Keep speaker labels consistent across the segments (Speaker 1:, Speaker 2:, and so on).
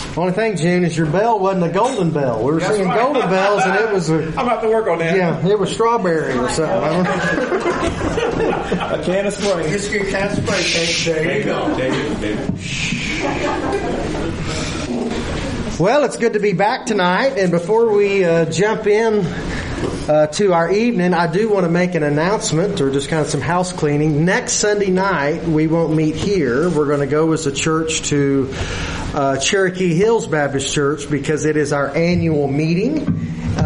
Speaker 1: Only thing, June, is your bell wasn't a golden bell. We were singing golden bells, and it was
Speaker 2: I'm about to work on that.
Speaker 1: Yeah, it was strawberry or something.
Speaker 2: A can of spray.
Speaker 3: Just get a can of spray. There you go.
Speaker 2: David.
Speaker 1: Well, it's good to be back tonight, and before we jump in to our evening, I do want to make an announcement, or just kind of some house cleaning. Next Sunday night, we won't meet here. We're going to go as a church to Cherokee Hills Baptist Church because it is our annual meeting.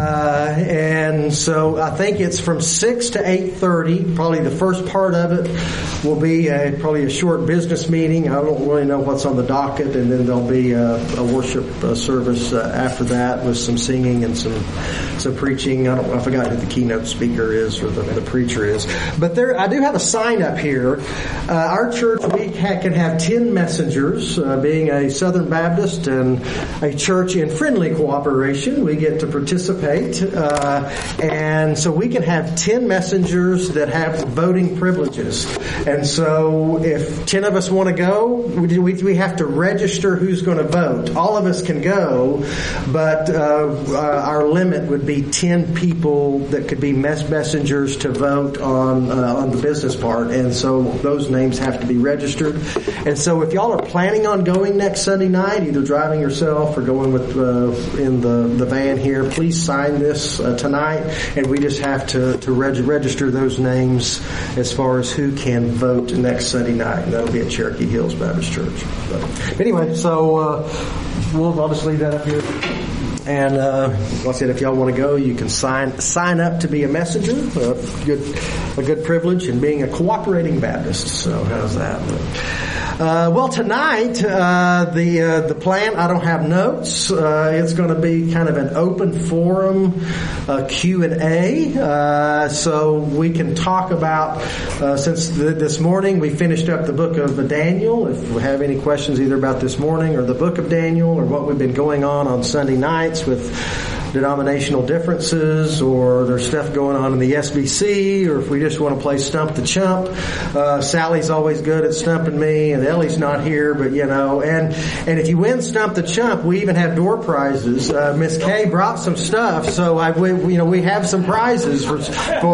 Speaker 1: And so I think it's from 6 to 8:30. Probably the first part of it will be probably a short business meeting. I don't really know what's on the docket, and then there'll be a worship service after that with some singing and some preaching. I forgot who the keynote speaker is or the preacher is. But I do have a sign up here. Our church, we can have 10 messengers. Being a Southern Baptist and a church in friendly cooperation, we get to participate. And so we can have 10 messengers that have voting privileges. And so if 10 of us want to go, we have to register who's going to vote. All of us can go, but our limit would be 10 people that could be messengers to vote on the business part. And so those names have to be registered. And so if y'all are planning on going next Sunday night, either driving yourself or going with in the van here, please sign this tonight, and we just have to register those names as far as who can vote next Sunday night, and that'll be at Cherokee Hills Baptist Church. But anyway, so I'll just leave that up here. And like I said, if y'all want to go, you can sign up to be a messenger. A good privilege in being a cooperating Baptist. So how's that? Well, tonight the plan. I don't have notes. It's going to be kind of an open forum Q&A. So we can talk about since this morning we finished up the book of Daniel. If we have any questions either about this morning or the book of Daniel or what we've been going on Sunday nights with denominational differences, or there's stuff going on in the SBC, or if we just want to play Stump the Chump. Sally's always good at stumping me, and Ellie's not here, but and if you win Stump the Chump, we even have door prizes. Miss Kay brought some stuff, so we have some prizes for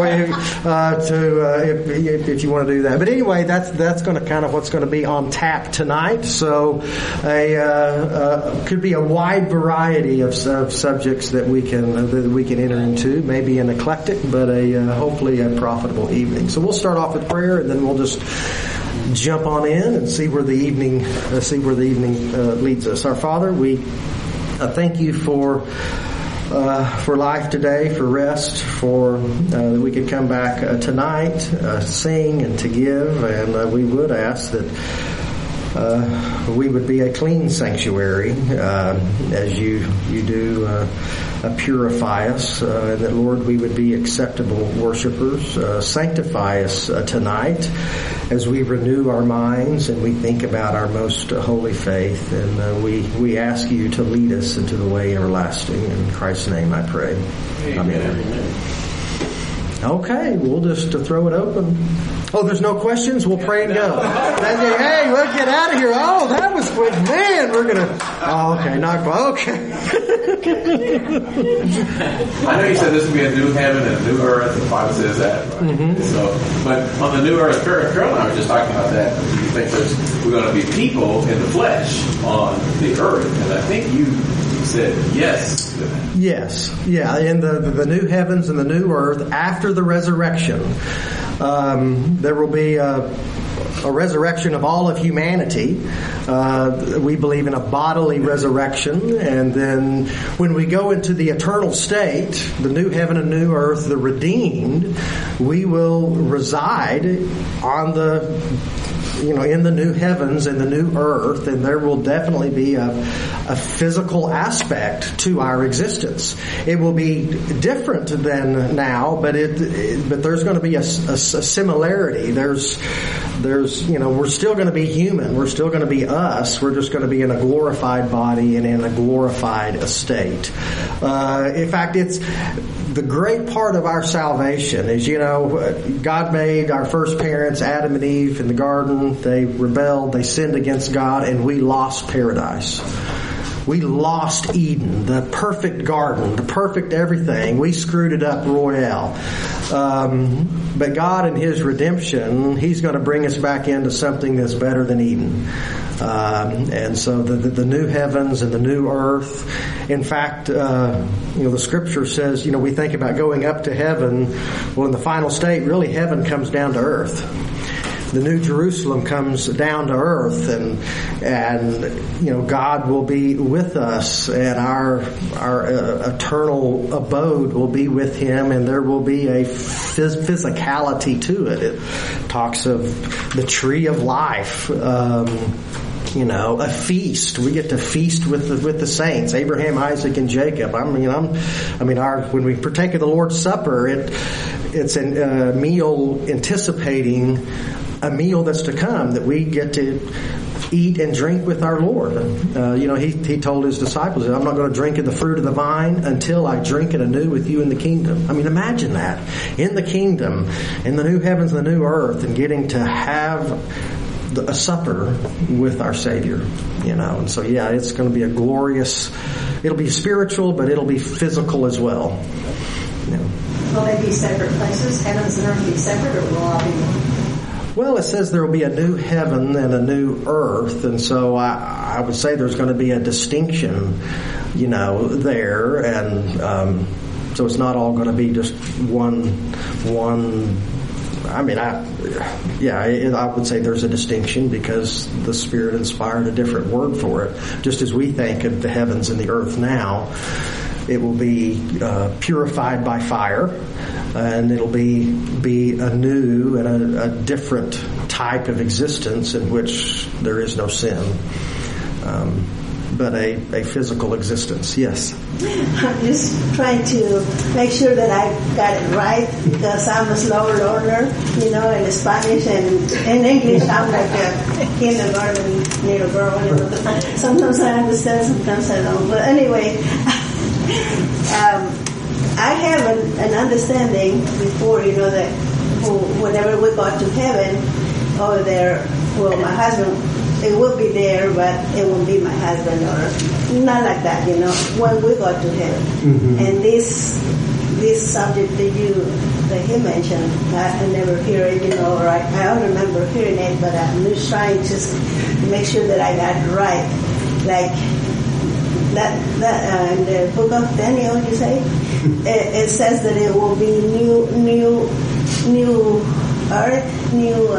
Speaker 1: if you want to do that. But anyway, that's going to kind of what's going to be on tap tonight. So could be a wide variety of subjects that we can enter into, maybe an eclectic, but hopefully a profitable evening. So we'll start off with prayer, and then we'll just jump on in and see where the evening leads us. Our Father, we thank you for life today, for rest, for that we could come back tonight, sing and to give, and we would ask that we would be a clean sanctuary as you do purify us, and that, Lord, we would be acceptable worshipers. Sanctify us tonight as we renew our minds and we think about our most holy faith, and we ask you to lead us into the way everlasting. In Christ's name I pray. Amen. Okay, we'll just throw it open. Oh, there's no questions? We'll pray and go. Hey, we'll get out of here. Oh, that was quick. Man, we're going to... Oh, okay. Not okay.
Speaker 4: I know you said this would be a new heaven and a new earth. The Bible says that, right? Mm-hmm. So, but on the new earth, Carol and I were just talking about that. You think we're going to be people in the flesh on the earth. And I think you said yes to that.
Speaker 1: Yes. Yeah, in the new heavens and the new earth after the resurrection. There will be a resurrection of all of humanity. We believe in a bodily resurrection, and then when we go into the eternal state, the new heaven and new earth, the redeemed, we will reside on in the new heavens and the new earth, and there will definitely be a physical aspect to our existence. It will be different than now, but there's going to be a similarity. There's we're still going to be human. We're still going to be us. We're just going to be in a glorified body and in a glorified estate. In fact, it's the great part of our salvation is, God made our first parents, Adam and Eve, in the garden. They rebelled, they sinned against God, and we lost paradise. We lost Eden, the perfect garden, the perfect everything. We screwed it up royale. But God in His redemption, He's going to bring us back into something that's better than Eden. And so the new heavens and the new earth. In fact, the Scripture says, we think about going up to heaven. Well, in the final state, really heaven comes down to earth. The New Jerusalem comes down to earth, and God will be with us, and our eternal abode will be with Him, and there will be a physicality to it. It talks of the tree of life. A feast. We get to feast with the saints, Abraham, Isaac, and Jacob. When we partake of the Lord's Supper, it's a meal anticipating a meal that's to come, that we get to eat and drink with our Lord. He told His disciples, I'm not going to drink of the fruit of the vine until I drink it anew with you in the kingdom. Imagine that. In the kingdom, in the new heavens and the new earth, and getting to have a supper with our Savior, And so, it's going to be it'll be spiritual, but it'll be physical as well.
Speaker 5: Will they be separate places? Heavens and earth be separate, or will all be one?
Speaker 1: Well, it says there will be a new heaven and a new earth, and so I would say there's going to be a distinction, there, and so it's not all going to be just one. I would say there's a distinction because the Spirit inspired a different word for it. Just as we think of the heavens and the earth now, it will be purified by fire, and it'll be a new and a different type of existence in which there is no sin, but a physical existence. Yes.
Speaker 6: I'm just trying to make sure that I got it right, because I'm a slower learner, in Spanish and in English I'm like a kindergarten little girl. Sometimes I understand, sometimes I don't. But anyway, I have an understanding before, that whenever we got to heaven over there, my husband, it will be there, but it won't be my husband, or not like that, when we got to heaven. Mm-hmm. And this subject that he mentioned, I never hear it, or I don't remember hearing it, but I'm just trying to make sure that I got it right. Like that in the book of Daniel, you say, it says that it will be new earth, new.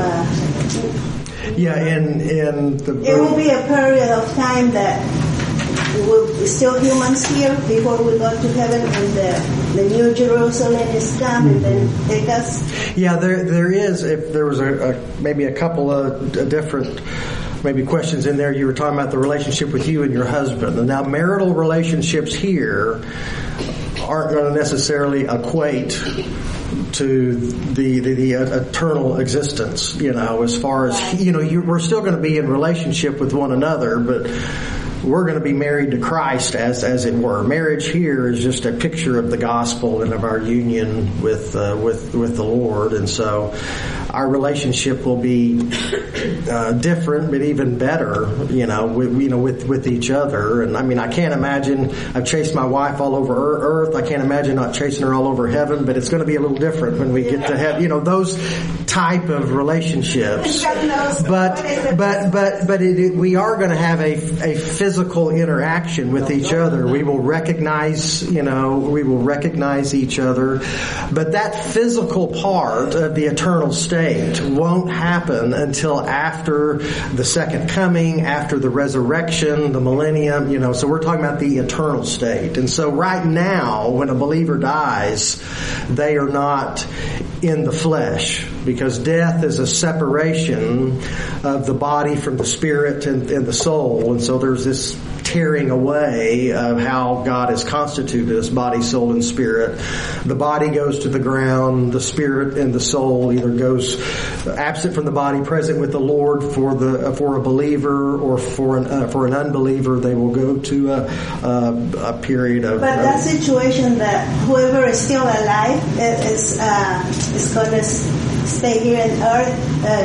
Speaker 6: It will be a period of time that will be still humans here before we go to heaven, and the New Jerusalem is come and then take us.
Speaker 1: Yeah, there is. If there was maybe a couple of different maybe questions in there, you were talking about the relationship with you and your husband. And now marital relationships here aren't going to necessarily equate to the eternal existence, as far as, we're still going to be in relationship with one another, but we're going to be married to Christ as it were. Marriage here is just a picture of the gospel and of our union with the Lord, and so our relationship will be different, but even better, with each other. And I can't imagine. I've chased my wife all over earth. I can't imagine not chasing her all over heaven. But it's going to be a little different when we get to heaven. Those type of relationships. But we are going to have a physical interaction with each other. We will recognize each other. But that physical part of the eternal state won't happen until after the second coming, after the resurrection, the millennium, so we're talking about the eternal state. And so right now, when a believer dies, they are not in the flesh, because death is a separation of the body from the spirit and the soul. And so there's this tearing away of how God has constituted us, body, soul, and spirit. The body goes to the ground. The spirit and the soul either goes absent from the body, present with the Lord for a believer, or for an unbeliever, they will go to a period of.
Speaker 6: But that situation that whoever is still alive is going to stay here on earth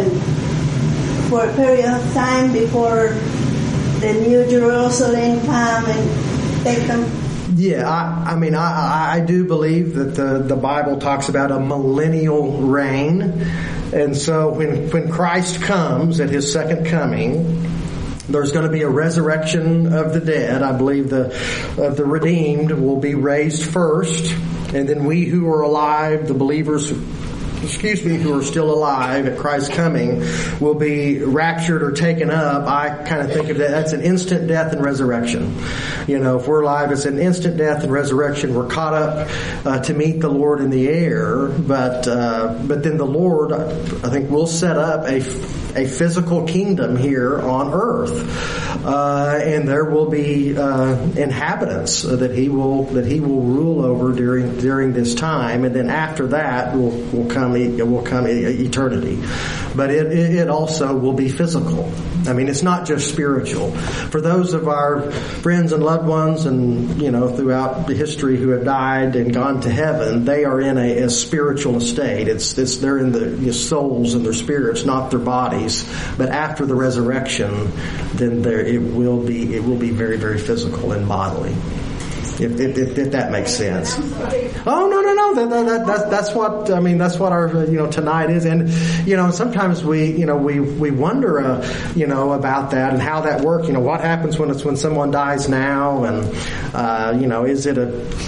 Speaker 6: for a period of time before the New Jerusalem comes come and take them?
Speaker 1: Yeah, I do believe that the Bible talks about a millennial reign. And so when Christ comes at his second coming, there's going to be a resurrection of the dead. I believe the redeemed will be raised first. And then we who are alive, the believers who are still alive at Christ's coming, will be raptured or taken up. I kind of think of that's an instant death and resurrection. If we're alive, it's an instant death and resurrection. We're caught up to meet the Lord in the air, but then the Lord, I think, will set up a physical kingdom here on earth, and there will be inhabitants that he will rule over during this time, and then after that will come eternity. But it also will be physical. I mean, it's not just spiritual. For those of our friends and loved ones, and throughout the history who have died and gone to heaven, they are in a spiritual estate. They're in the souls and their spirits, not their bodies. But after the resurrection, then it will be very, very physical and bodily. If that makes sense. Oh, no. That's what our tonight is, and sometimes we wonder about that and how that works. What happens when someone dies now, and is there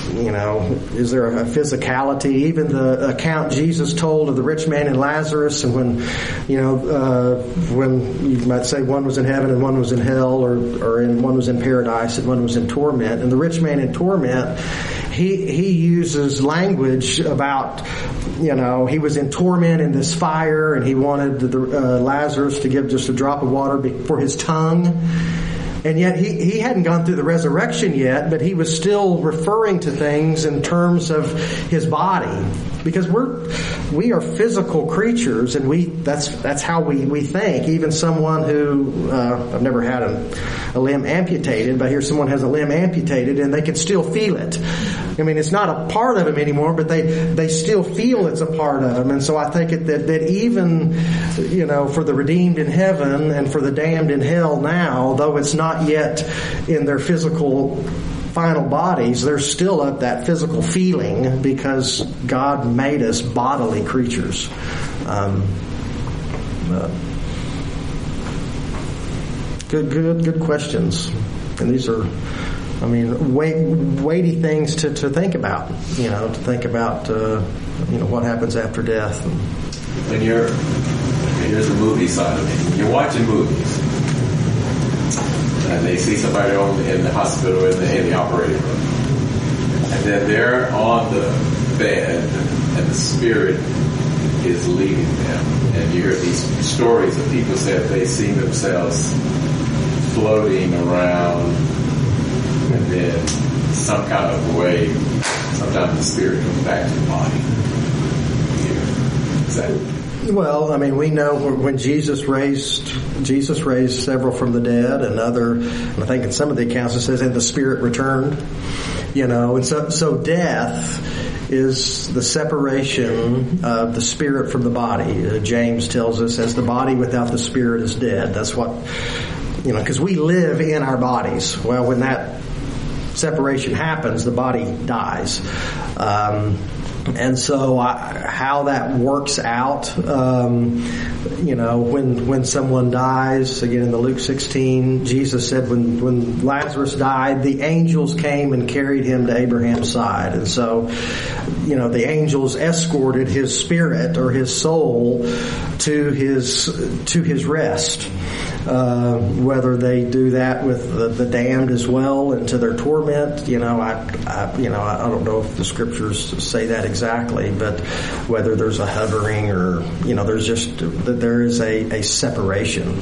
Speaker 1: a physicality? Even the account Jesus told of the rich man and Lazarus, and when you might say one was in heaven and one was in hell, or one was in paradise and one was in torment, and the rich man in torment, he uses language about he was in torment in this fire, and he wanted Lazarus to give just a drop of water for his tongue. And yet he hadn't gone through the resurrection yet, but he was still referring to things in terms of his body, because we are physical creatures, and that's how we think. Even someone who I've never had a limb amputated, but here someone has a limb amputated and they can still feel it. I mean, it's not a part of them anymore, but they still feel it's a part of them. And so I think that even for the redeemed in heaven and for the damned in hell now, though it's not yet in their physical final bodies, there's still that physical feeling, because God made us bodily creatures. Good questions, and these are, weighty things to think about. What happens after death.
Speaker 4: Here's the movie side of it. When you're watching movies, and they see somebody in the hospital in the operating room, and then they're on the bed, and the spirit is leaving them, and you hear these stories of people say that they see themselves floating around, and then some kind of way, sometimes the spirit comes back to the body.
Speaker 1: Well, we know when Jesus raised several from the dead, and I think in some of the accounts it says, and the spirit returned, and so death is the separation of the spirit from the body. James tells us, as the body without the spirit is dead. That's what, because we live in our bodies. Well, when that separation happens, the body dies. And so how that works out, when someone dies, again in the Luke 16, Jesus said when Lazarus died, the angels came and carried him to Abraham's side. And so, the angels escorted his spirit or his soul to his rest. Whether they do that with the damned as well and to their torment, I don't know if the scriptures say that exactly, but whether there's a hovering or there is a separation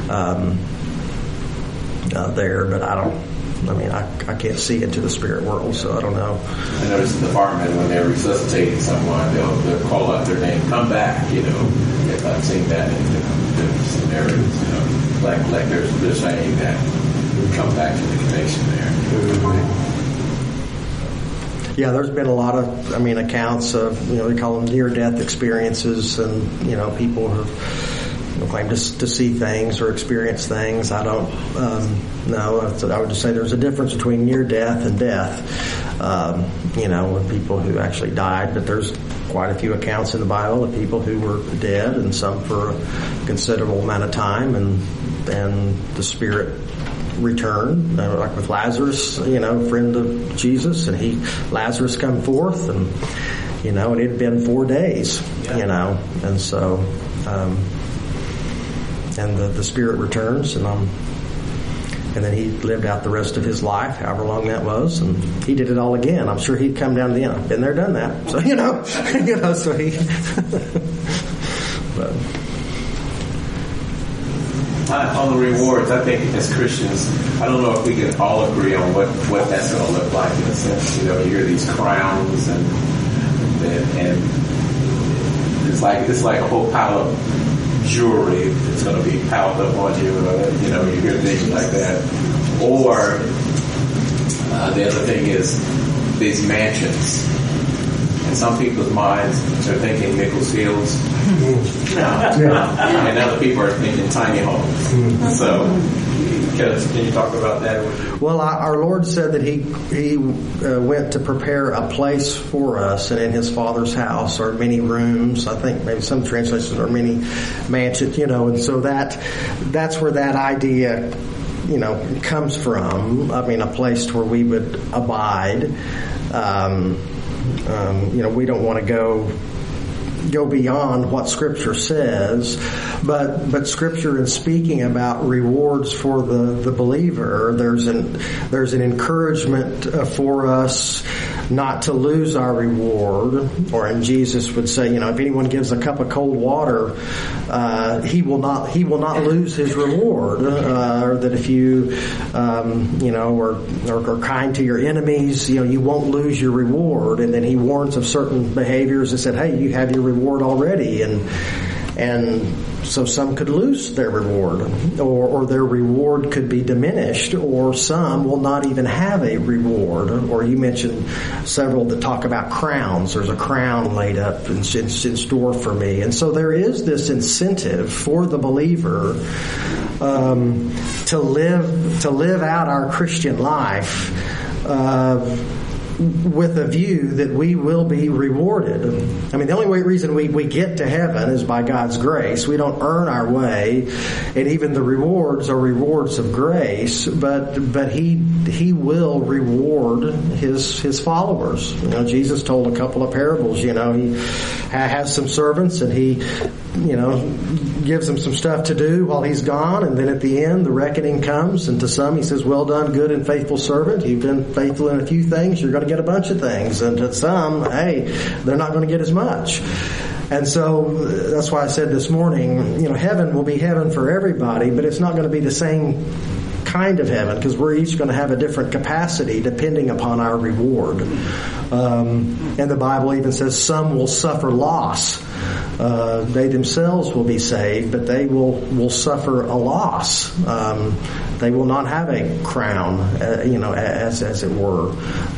Speaker 1: there, but I can't see into the spirit world, so I don't know.
Speaker 4: I noticed in the firemen, when they're resuscitating someone, they'll call out their name, come back, if I've seen that in different scenarios, like they're saying that we come back to the connection there.
Speaker 1: Yeah, there's been a lot of, accounts of, they call them near-death experiences, and, people have claim to see things or experience things. I don't know. I would just say there's a difference between near death and death. With people who actually died, but there's quite a few accounts in the Bible of people who were dead, and some for a considerable amount of time, and the Spirit returned, like with Lazarus, friend of Jesus, and Lazarus come forth, and it had been 4 days, and so, and the Spirit returns, and then he lived out the rest of his life, however long that was, and he did it all again. I'm sure he'd come down to the end. I've been there, done that. So, so he, but.
Speaker 4: On the rewards, I think as Christians, I don't know if we can all agree on what that's going to look like in a sense. You hear these crowns and it's like a whole pile of jewelry that's going to be piled up on you. You hear things like that. Or the other thing is these mansions. In some people's minds, they're thinking Nichols Fields. And other people are thinking tiny homes. So, can you talk about that?
Speaker 1: Well, our Lord said that He went to prepare a place for us, and in His Father's house are many rooms. I think maybe some translations are many mansions. And so that's where that idea, comes from. I mean, a place where we would abide. We don't want to go beyond what Scripture says, but Scripture, in speaking about rewards for the believer, there's an encouragement for us not to lose our reward. And Jesus would say, if anyone gives a cup of cold water, he will not lose his reward. Or that if you, are kind to your enemies, you won't lose your reward. And then he warns of certain behaviors and said, hey, you have your reward already. And so some could lose their reward, or their reward could be diminished, or some will not even have a reward. Or you mentioned several that talk about crowns. There's a crown laid up in store for me. And so there is this incentive for the believer to live out our Christian life with a view that we will be rewarded. I mean, the only reason we get to heaven is by God's grace. We don't earn our way, and even the rewards are rewards of grace, but He will reward His followers. Jesus told a couple of parables. He has some servants, and He gives them some stuff to do while He's gone, and then at the end the reckoning comes, and to some He says, well done, good and faithful servant. You've been faithful in a few things, you're going to get a bunch of things. And to some, hey, they're not going to get as much. And so that's why I said this morning, heaven will be heaven for everybody, but it's not going to be the same kind of heaven, because we're each going to have a different capacity depending upon our reward. And the Bible even says some will suffer loss. They themselves will be saved, but they will suffer a loss. They will not have a crown, as it were.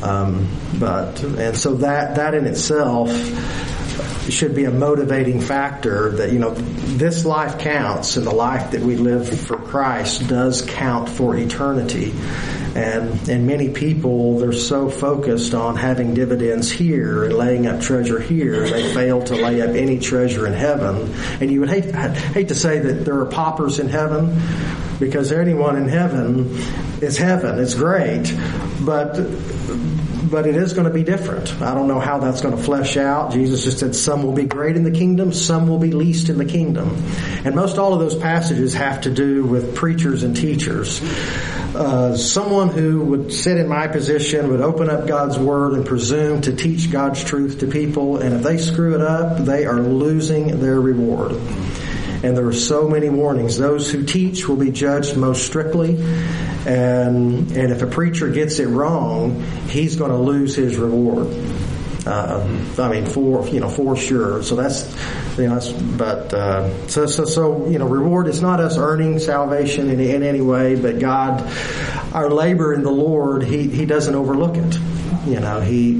Speaker 1: And so that in itself should be a motivating factor that, this life counts, and the life that we live for Christ does count for eternity. And many people, they're so focused on having dividends here and laying up treasure here, they fail to lay up any treasure in heaven. And you would hate to say that there are paupers in heaven, because anyone in heaven is heaven. It's great, but it is going to be different. I don't know how that's going to flesh out. Jesus just said some will be great in the kingdom, some will be least in the kingdom. And most all of those passages have to do with preachers and teachers. Someone who would sit in my position would open up God's Word and presume to teach God's truth to people, and if they screw it up, they are losing their reward. And there are so many warnings. Those who teach will be judged most strictly, and if a preacher gets it wrong, he's going to lose his reward. For sure. So reward is not us earning salvation in any way, but God, our labor in the Lord, He doesn't overlook it.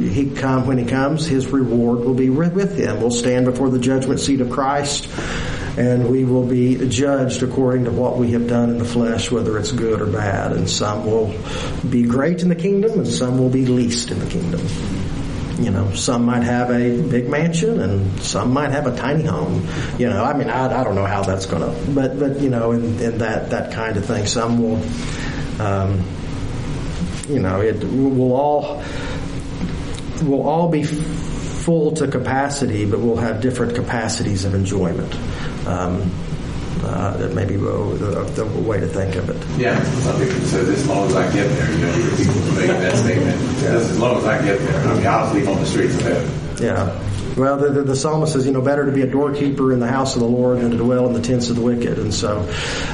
Speaker 1: When He comes, His reward will be with Him. We'll stand before the judgment seat of Christ, and we will be judged according to what we have done in the flesh, whether it's good or bad. And some will be great in the kingdom, and some will be least in the kingdom. Some might have a big mansion, and some might have a tiny home. I don't know how that's going to, but in that kind of thing, some will, it will all be full to capacity, but we'll have different capacities of enjoyment. That may be the way to think of it.
Speaker 4: Yeah, some people say, as long as I get there, people making that statement. As long as I get there. I'll sleep on the streets of heaven.
Speaker 1: Yeah. Well, the psalmist says, better to be a doorkeeper in the house of the Lord than to dwell in the tents of the wicked. And so,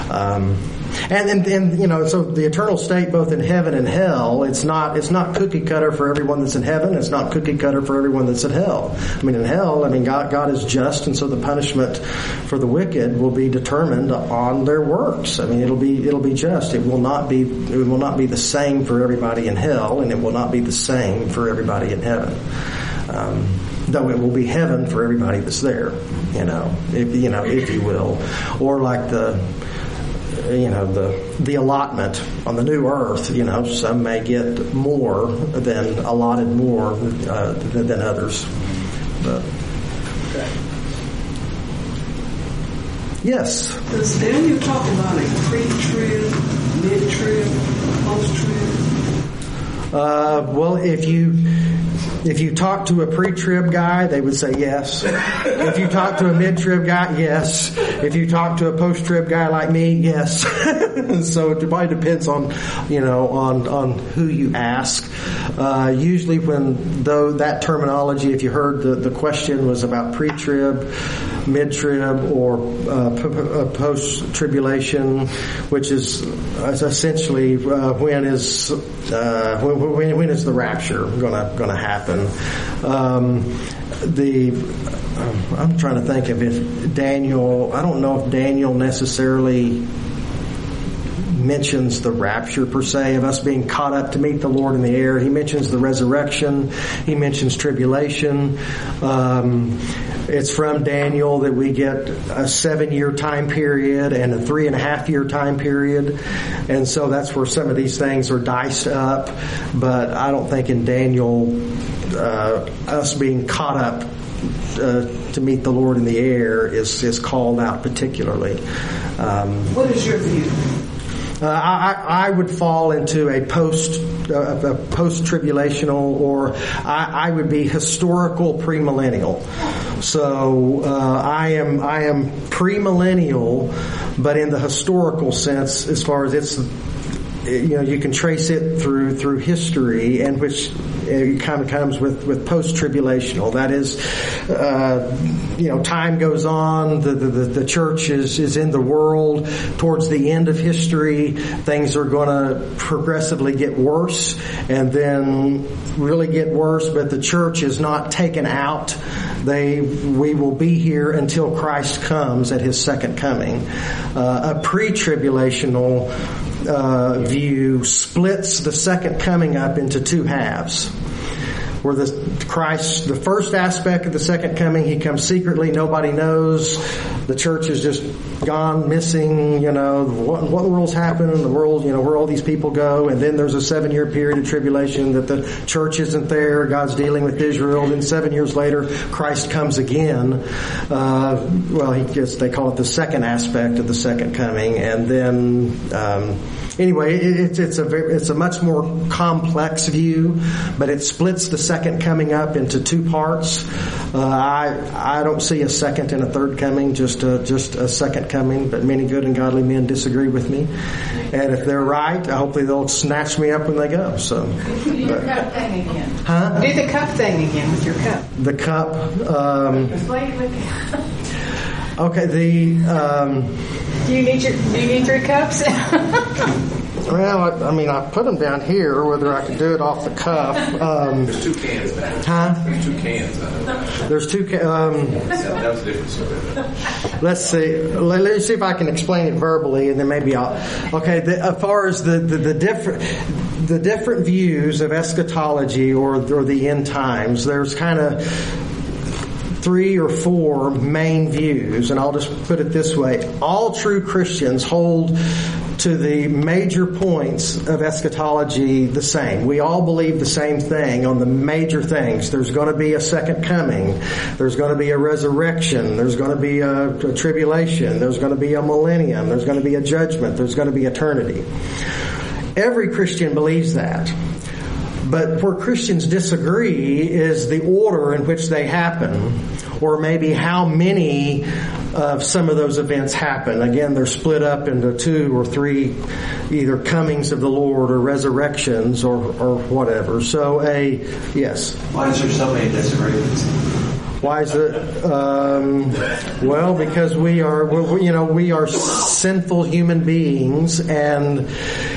Speaker 1: so the eternal state, both in heaven and hell, it's not cookie cutter for everyone that's in heaven. It's not cookie cutter for everyone that's in hell. In hell, God is just, and so the punishment for the wicked will be determined on their works. It'll be just. It will not be the same for everybody in hell, and it will not be the same for everybody in heaven. Though it will be heaven for everybody that's there, if you will, or like the allotment on the new earth. Some may get more than allotted more than others. But yes.
Speaker 3: Does Daniel talk about a pre-trib, mid-trib, post-trib?
Speaker 1: Well, if you talk to a pre-trib guy, they would say yes. If you talk to a mid-trib guy, yes. If you talk to a post-trib guy like me, yes. So it probably depends on who you ask. Usually that terminology, if you heard the question was about pre-trib, mid-trib, or post-tribulation, which is essentially when is the rapture going to happen? I'm trying to think of if Daniel. I don't know if Daniel necessarily mentions the rapture per se of us being caught up to meet the Lord in the air. He mentions the resurrection. He mentions tribulation. It's from Daniel that we get a 7-year time period and a 3.5-year time period. And so that's where some of these things are diced up. But I don't think in Daniel, us being caught up to meet the Lord in the air is called out particularly.
Speaker 3: What is your view?
Speaker 1: I would fall into a post-tribulational, or I would be historical premillennial. So I am premillennial, but in the historical sense, as far as it's, you can trace it through history, and which it kind of comes with post-tribulational. That is, time goes on. The church is in the world. Towards the end of history, things are going to progressively get worse, and then really get worse. But the church is not taken out. We will be here until Christ comes at His second coming. A pre-tribulational view splits the second coming up into two halves. Where the first aspect of the second coming, He comes secretly, nobody knows. The church is just gone, missing, what in the world's happened in the world, where all these people go. And then there's a 7-year period of tribulation that the church isn't there. God's dealing with Israel. Then 7 years later, Christ comes again. They call it the second aspect of the second coming. And then, anyway, it's a much more complex view, but it splits the second coming up into two parts. I don't see a second and a third coming, just a second coming, but many good and godly men disagree with me. And if they're right, hopefully they'll snatch me up when they go. So,
Speaker 7: do your cup thing again.
Speaker 1: Huh?
Speaker 7: Do the cup thing again with your cup.
Speaker 1: The cup. Okay.
Speaker 7: Do you need 3 cups?
Speaker 1: Well, I put them down here. Whether I can do it off the cuff.
Speaker 4: There's 2 cans now.
Speaker 1: Huh?
Speaker 4: There's 2 cans now.
Speaker 1: There's 2 cans.
Speaker 4: That was a different story.
Speaker 1: Let's see. Let's see if I can explain it verbally, and then maybe I'll. Okay. As far as the different views of eschatology or the end times, there's kind of 3 or 4 main views, and I'll just put it this way. All true Christians hold to the major points of eschatology the same. We all believe the same thing on the major things. There's going to be a second coming. There's going to be a resurrection. There's going to be a tribulation. There's going to be a millennium. There's going to be a judgment. There's going to be eternity. Every Christian believes that. But where Christians disagree is the order in which they happen, or maybe how many of some of those events happen. Again, they're split up into 2 or 3 either comings of the Lord or resurrections or whatever. So yes.
Speaker 8: Why is there so many disagreements?
Speaker 1: Why is it? Well, because we are sinful human beings, and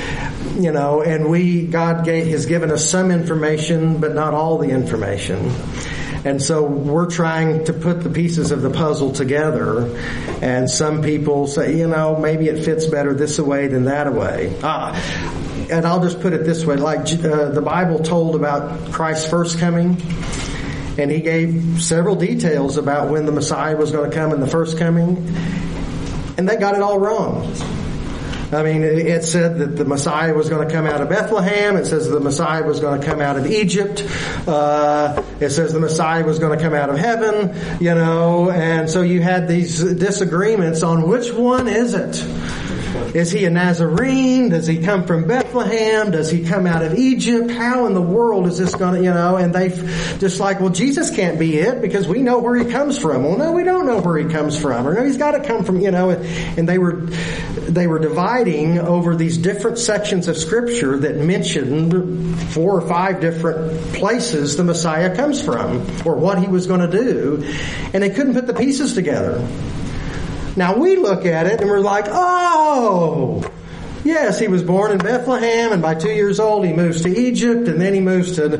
Speaker 1: God has given us some information, but not all the information. And so we're trying to put the pieces of the puzzle together. And some people say, maybe it fits better this way than that way. And I'll just put it this way. Like the Bible told about Christ's first coming. And he gave several details about when the Messiah was going to come in the first coming. And they got it all wrong. I mean, it said that the Messiah was going to come out of Bethlehem. It says the Messiah was going to come out of Egypt. It says the Messiah was going to come out of heaven, and so you had these disagreements on which one is it. Is he a Nazarene? Does he come from Bethlehem? Does he come out of Egypt? How in the world is this going to, and they just like, well, Jesus can't be it because we know where he comes from. Well, no, we don't know where he comes from. Or no, he's got to come from, and they were dividing over these different sections of Scripture that mentioned 4 or 5 different places the Messiah comes from or what he was going to do. And they couldn't put the pieces together. Now we look at it and we're like, oh, yes, he was born in Bethlehem, and by 2 years old he moves to Egypt, and then he moves to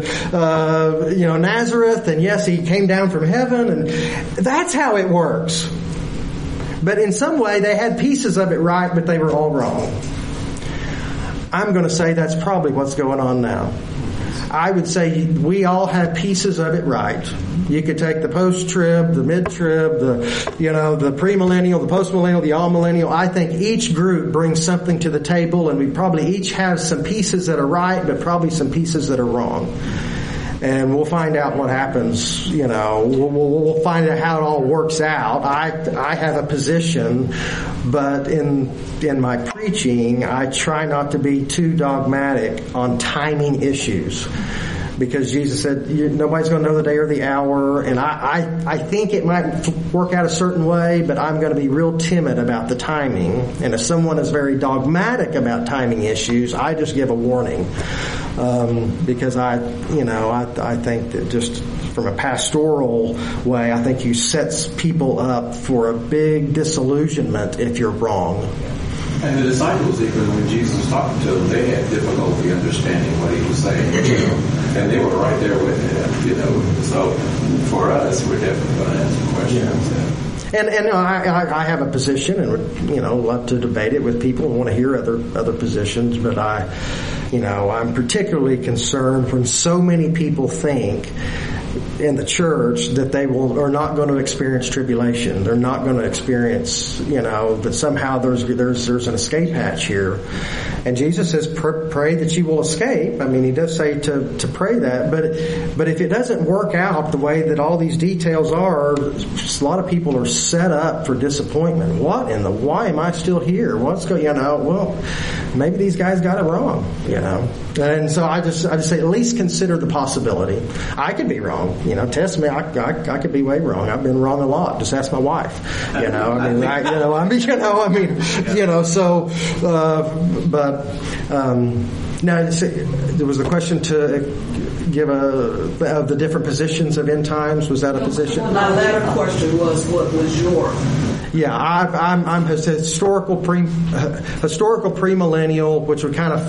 Speaker 1: Nazareth, and yes, he came down from heaven, and that's how it works. But in some way they had pieces of it right, but they were all wrong. I'm going to say that's probably what's going on now. I would say we all have pieces of it right. You could take the post-trib, the mid-trib, the premillennial, the postmillennial, the all-millennial. I think each group brings something to the table, and we probably each have some pieces that are right, but probably some pieces that are wrong. And we'll find out what happens, we'll find out how it all works out. I have a position, but in my preaching, I try not to be too dogmatic on timing issues. Because Jesus said, nobody's going to know the day or the hour, and I think it might work out a certain way, but I'm going to be real timid about the timing. And if someone is very dogmatic about timing issues, I just give a warning. Because I think that just from a pastoral way, I think you set people up for a big disillusionment if you're wrong.
Speaker 4: And the disciples, even when Jesus was talking to them, they had difficulty understanding what he was saying. And they were right there with him, So for us, we're definitely going to ask some questions.
Speaker 1: Yeah. And I have a position, and would love to debate it with people who want to hear other positions. But I'm particularly concerned when so many people think in the church that they are not going to experience tribulation. They're not going to experience, that somehow there's an escape hatch here. And Jesus says, pray that you will escape. I mean, he does say to pray that, but if it doesn't work out the way that all these details are, a lot of people are set up for disappointment. Why am I still here? What's going, well, maybe these guys got it wrong, And so I just say, at least consider the possibility. I could be wrong. Test me. I could be way wrong. I've been wrong a lot. Just ask my wife. Now there was the question to give of the different positions of end times. Was that a position?
Speaker 3: My latter question was, what was your
Speaker 1: Yeah, I'm historical premillennial, which would kind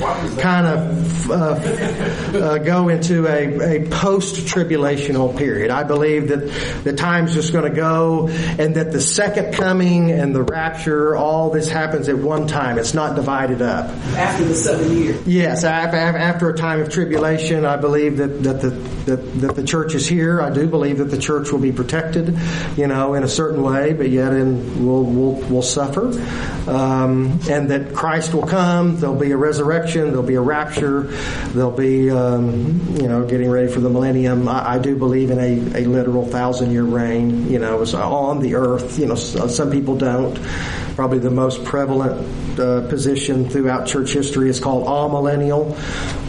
Speaker 1: of go into a post-tribulational period. I believe that the time's just going to go, and that the second coming and the rapture, all this happens at one time. It's not divided up.
Speaker 3: After the 7 years.
Speaker 1: Yes, after a time of tribulation, I believe that the church is here. I do believe that the church will be protected, in a certain way, but yet we'll suffer, and that Christ will come. There'll be a resurrection. There'll be a rapture. There'll be getting ready for the millennium. I do believe in a literal 1,000-year reign. On the earth. Some people don't. Probably the most prevalent position throughout church history is called amillennial.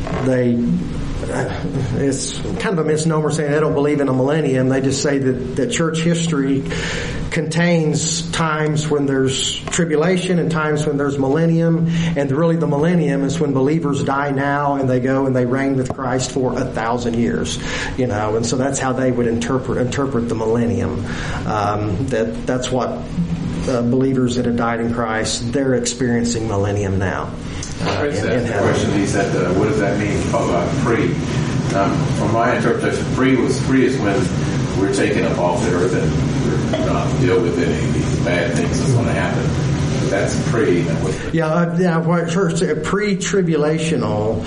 Speaker 1: It's kind of a misnomer saying they don't believe in a millennium. They just say that church history contains times when there's tribulation and times when there's millennium, and really the millennium is when believers die now and they go and they reign with Christ for 1,000 years, and so that's how they would interpret the millennium. That's what believers that have died in Christ, they're experiencing millennium now.
Speaker 4: The question he said, what does that mean? Talk about pre. From my interpretation, pre is when we're taken up off the earth and we're not deal with any of these bad things that's going to happen. That's pre.
Speaker 1: What church pre-tribulational.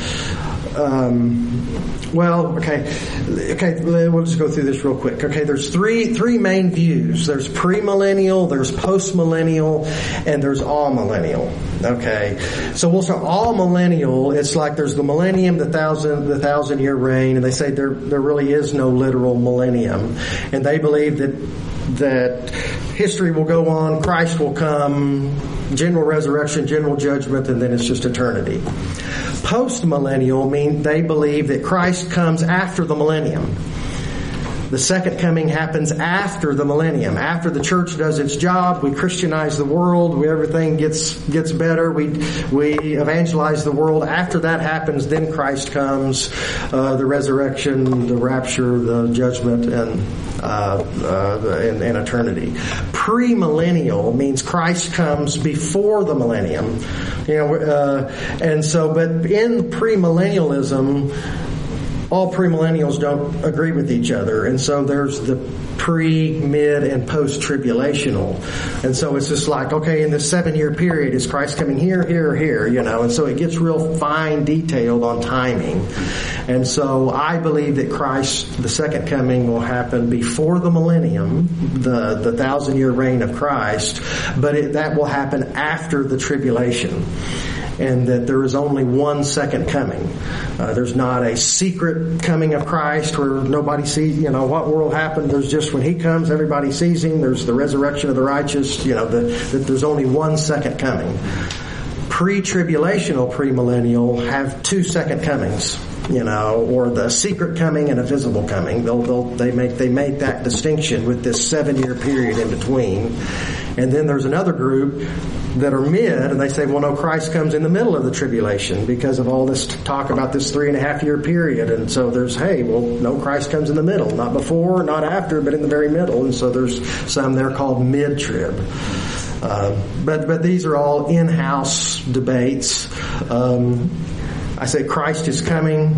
Speaker 1: We'll just go through this real quick. Okay, there's three main views. There's premillennial, there's postmillennial, and there's amillennial. Okay, so we'll start amillennial. It's like there's the millennium, the 1,000-year reign, and they say there really is no literal millennium, and they believe that history will go on, Christ will come, general resurrection, general judgment, and then it's just eternity. Post-millennial they believe that Christ comes after the millennium. The second coming happens after the millennium. After the church does its job, we Christianize the world, everything gets better, we evangelize the world. After that happens, then Christ comes, the resurrection, the rapture, the judgment, and eternity. Premillennial means Christ comes before the millennium. But in premillennialism, all premillennials don't agree with each other, and so there's the pre, mid, and post-tribulational. And so it's just like, okay, in this 7-year period, is Christ coming here, here, or here, and so it gets real fine detailed on timing. And so I believe that Christ, the second coming, will happen before the millennium, the 1,000-year reign of Christ, but that will happen after the tribulation. And that there is only one second coming. There's not a secret coming of Christ where nobody sees, what will happen. There's just when He comes, everybody sees Him. There's the resurrection of the righteous, that there's only one second coming. Pre-tribulational premillennial have 2 second comings, or the secret coming and a visible coming. They make that distinction with this 7-year period in between. And then there's another group that are mid, and they say, well, no, Christ comes in the middle of the tribulation because of all this talk about this 3.5-year period. And so there's, no, Christ comes in the middle, not before, not after, but in the very middle. And so there's some there called mid-trib. But these are all in-house debates. I say Christ is coming.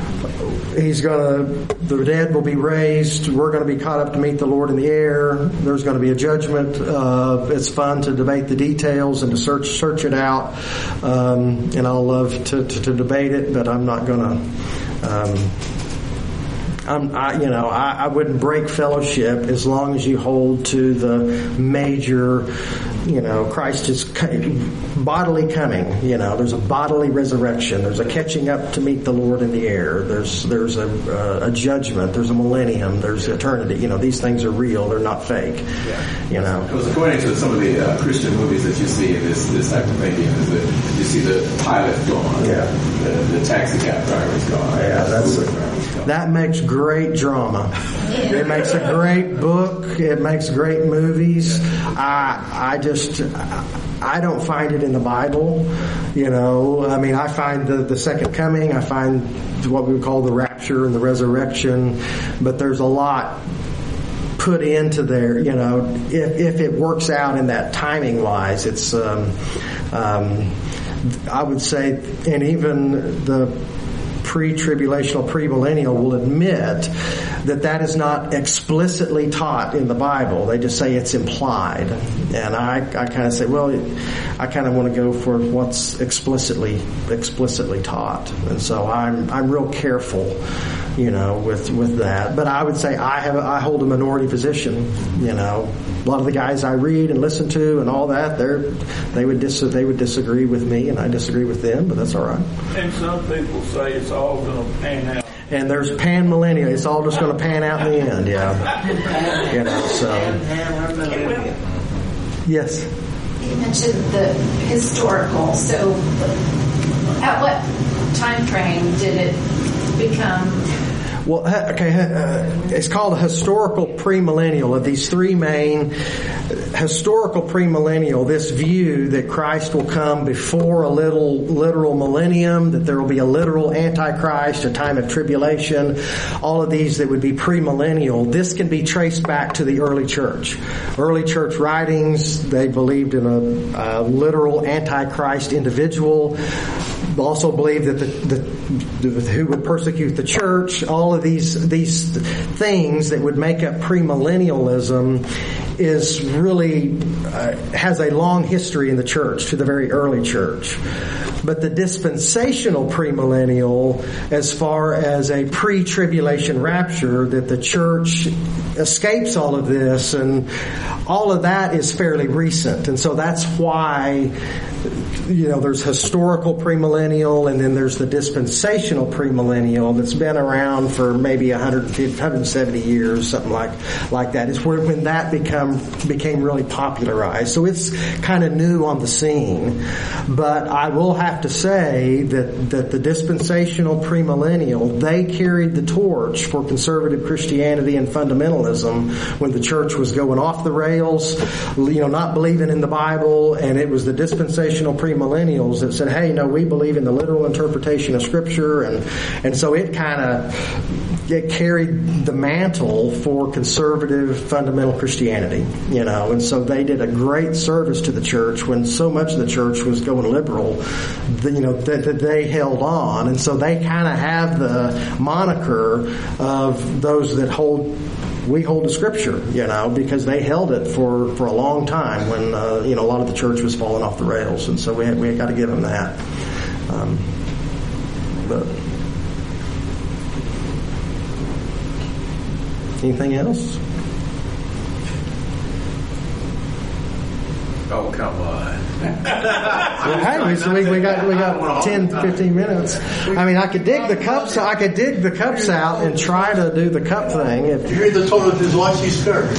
Speaker 1: The dead will be raised. We're going to be caught up to meet the Lord in the air. There's going to be a judgment. It's fun to debate the details and to search it out. And I'll love to debate it, but I'm not going to. I wouldn't break fellowship as long as you hold to the major. Christ is bodily coming. There's a bodily resurrection. There's a catching up to meet the Lord in the air. There's a judgment. There's a millennium. There's eternity. These things are real. They're not fake. Yeah.
Speaker 4: It was according to some of the Christian movies that you see in this type of thinking, is that you see the pilot gone. Yeah. The taxi cab driver is gone.
Speaker 1: Yeah, that makes great drama. It makes a great book. It makes great movies. I don't find it in the Bible. I find the second coming. I find what we would call the rapture and the resurrection. But there's a lot put into their, if it works out in that timing wise, it's, I would say, and even the pre-tribulational, premillennial will admit that is not explicitly taught in the Bible. They just say it's implied. And I kind of say, well, I kind of want to go for what's explicitly taught. And so I'm real careful, with that. But I would say I hold a minority position. A lot of the guys I read and listen to and all that, they would disagree with me, and I disagree with them, but that's all right.
Speaker 2: And some people say it's all going to pan out.
Speaker 1: And there's pan-millennial. It's all just going to pan out in the end, yeah. Yes?
Speaker 9: You mentioned the historical. So at what time frame did it become?
Speaker 1: Well, okay, it's called a historical premillennial. Of these three main, historical premillennial, this view that Christ will come before a literal millennium, that there will be a literal Antichrist, a time of tribulation, all of these that would be premillennial. This can be traced back to the early church. Early church writings, they believed in a literal Antichrist individual. Also believed that who would persecute the church, all of these things that would make up premillennialism is really has a long history in the church, to the very early church. But the dispensational premillennial, as far as a pre-tribulation rapture, that the church escapes all of this, and all of that is fairly recent. And so that's why there's historical premillennial, and then there's the dispensational premillennial that's been around for maybe 170 years, something like that. It's when that became really popularized. So it's kind of new on the scene. But I will have to say that the dispensational premillennial, they carried the torch for conservative Christianity and fundamentalism when the church was going off the rails, not believing in the Bible, and it was the dispensational premillennials that said, hey, no, we believe in the literal interpretation of Scripture, and so it carried the mantle for conservative fundamental Christianity, and so they did a great service to the church when so much of the church was going liberal, that they held on, and so they kind of have the moniker of those that we hold the Scripture, because they held it for a long time when, a lot of the church was falling off the rails. And so we got to give them that. But anything else?
Speaker 4: Oh, come on.
Speaker 1: Well, hey, so we got 10, 15 minutes. I mean, I could dig the cups out and try to do the cup thing.
Speaker 10: Here's the total of his watchy skirt.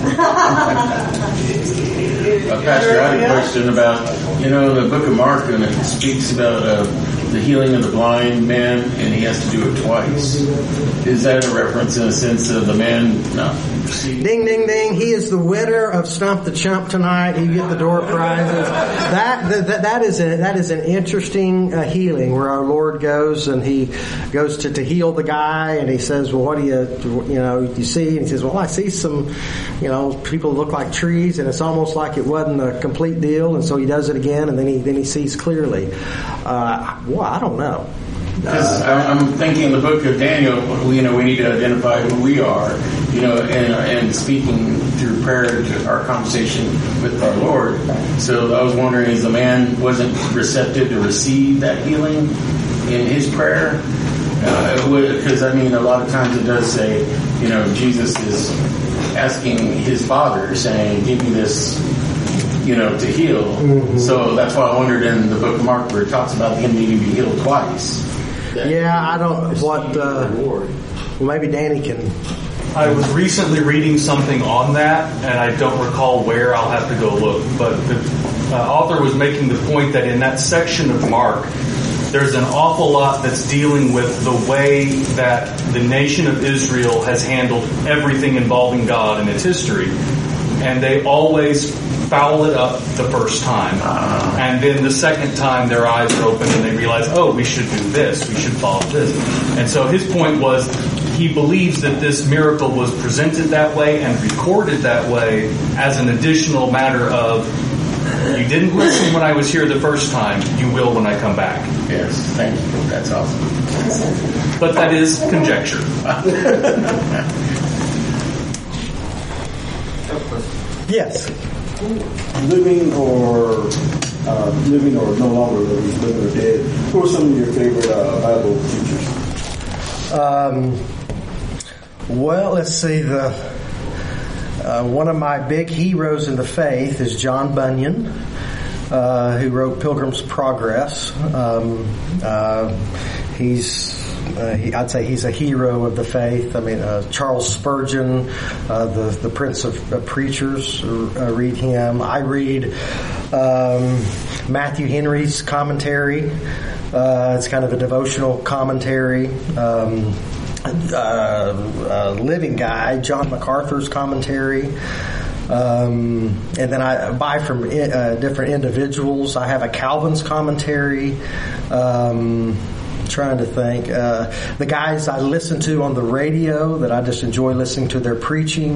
Speaker 8: Pastor, I had a question about, the book of Mark, when it speaks about the healing of the blind man, and he has to do it twice. Is that a reference in a sense of the man? No.
Speaker 1: Ding, ding, ding. He is the winner of Stump the Chump tonight. You get the door prizes. That is an interesting healing where our Lord goes, and he goes to heal the guy, and he says, well, what do you see? And he says, well, I see some, people look like trees, and it's almost like it wasn't a complete deal. And so he does it again, and then he sees clearly. I don't know.
Speaker 8: Because I'm thinking in the book of Daniel, we need to identify who we are, and speaking through prayer to our conversation with our Lord. So I was wondering, is the man wasn't receptive to receive that healing in his prayer? Because, a lot of times it does say, Jesus is asking his Father, saying, give me this, to heal. Mm-hmm. So that's why I wondered in the book of Mark where it talks about him needing to be healed twice.
Speaker 1: Yeah, I don't. Well, maybe Danny can.
Speaker 11: I was recently reading something on that, and I don't recall where. I'll have to go look. But the author was making the point that in that section of Mark, there's an awful lot that's dealing with the way that the nation of Israel has handled everything involving God in its history. And they always foul it up the first time. And then the second time their eyes are open and they realize, oh, we should do this. We should follow this. And so his point was, he believes that this miracle was presented that way and recorded that way as an additional matter of, you didn't listen when I was here the first time, you will when I come back.
Speaker 8: Yes, thank you. That's awesome.
Speaker 11: But that is conjecture.
Speaker 1: Yes.
Speaker 12: Living or no longer living or dead, who are some of your favorite Bible teachers?
Speaker 1: Well, let's see. One of my big heroes in the faith is John Bunyan, who wrote Pilgrim's Progress. I'd say he's a hero of the faith. I mean, Charles Spurgeon, the Prince of Preachers, read him. I read Matthew Henry's commentary. It's kind of a devotional commentary. Living Guy, John MacArthur's commentary. And then I buy from different individuals. I have a Calvin's commentary. Trying to think. The guys I listen to on the radio that I just enjoy listening to their preaching.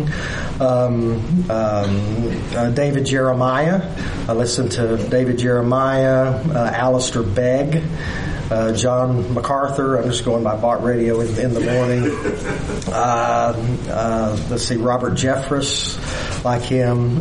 Speaker 1: David Jeremiah. I listen to David Jeremiah, Alistair Begg, John MacArthur. I'm just going by Bart Radio in the morning. Let's see, Robert Jeffress, like him.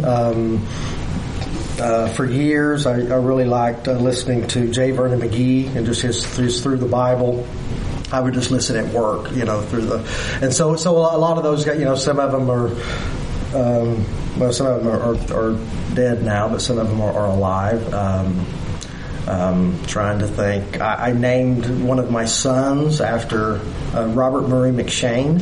Speaker 1: For years, I really liked listening to J. Vernon McGee and just his through the Bible. I would just listen at work, and so a lot of those guys, some of them are, some of them are dead now, but some of them are alive. Trying to think. I named one of my sons after Robert Murray McShane.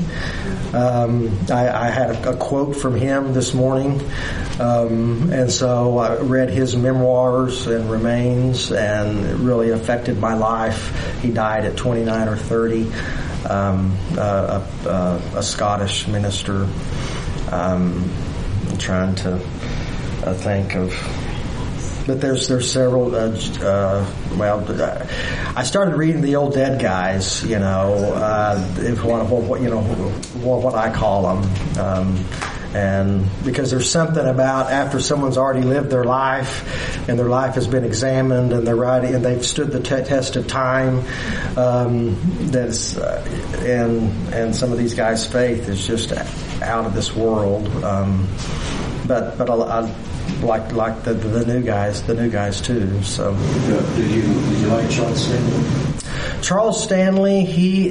Speaker 1: I had a quote from him this morning, and so I read his memoirs and remains, and it really affected my life. He died at 29 or 30, a Scottish minister. I'm trying to think of... But there's several. I started reading the old dead guys. What I call them, and because there's something about after someone's already lived their life, and their life has been examined, and they're writing, and they've stood the test of time. That's and some of these guys' faith is just out of this world. But I like the new guys too. So,
Speaker 13: did you like Charles Stanley?
Speaker 1: Charles Stanley,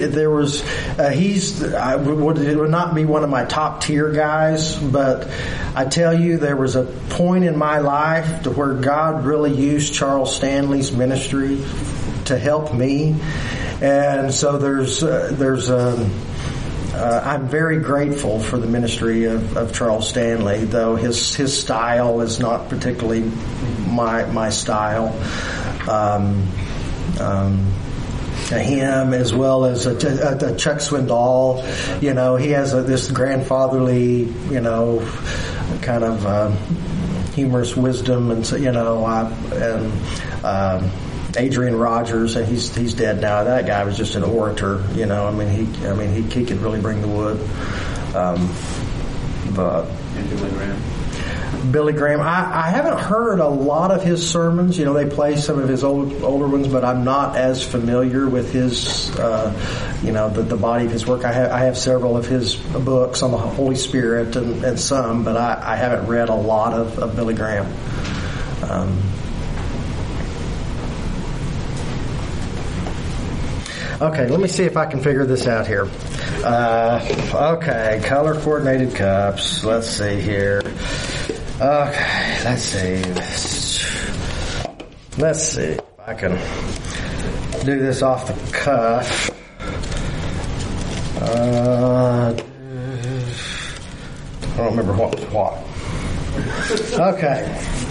Speaker 1: would not be one of my top tier guys, but I tell you, there was a point in my life to where God really used Charles Stanley's ministry to help me, and so I'm very grateful for the ministry of Charles Stanley, though his style is not particularly my style. Him as well as Chuck Swindoll, he has this grandfatherly, kind of humorous wisdom, and so Adrian Rogers, and he's dead now. That guy was just an orator, he could really bring the wood. But Billy Graham, I haven't heard a lot of his sermons. They play some of his older ones, but I'm not as familiar with his, the body of his work. I have several of his books on the Holy Spirit and some, but I haven't read a lot of Billy Graham. Okay, let me see if I can figure this out here. Okay, color coordinated cups. Let's see here. Okay, let's see if I can do this off the cuff. I don't remember what was what. Okay.